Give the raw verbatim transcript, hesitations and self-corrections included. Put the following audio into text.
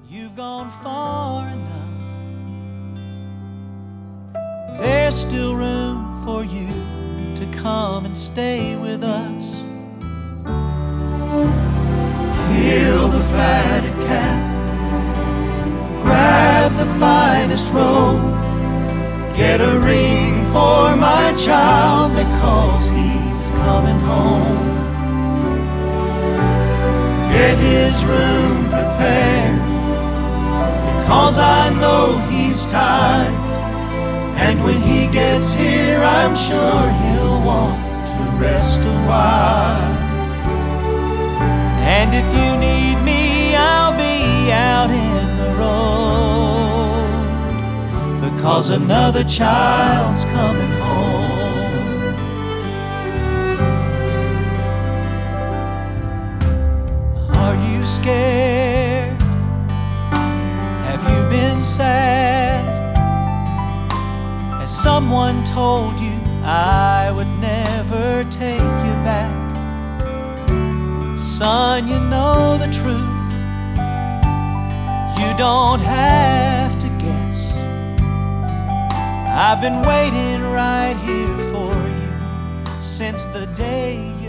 You've gone far enough. There's still room for you to come and stay with us. Kill the fatted calf, grab the finest robe, get a ring for my child because he's coming home. Get his room prepared because I know he's tired, and when he gets here I'm sure he'll want to rest a while. And if you need me, I'll be out in the road, because another child's coming home. Are you scared? Have you been sad? Has someone told you I would never take you back? Son, you know the truth. You don't have to guess. I've been waiting right here for you since the day you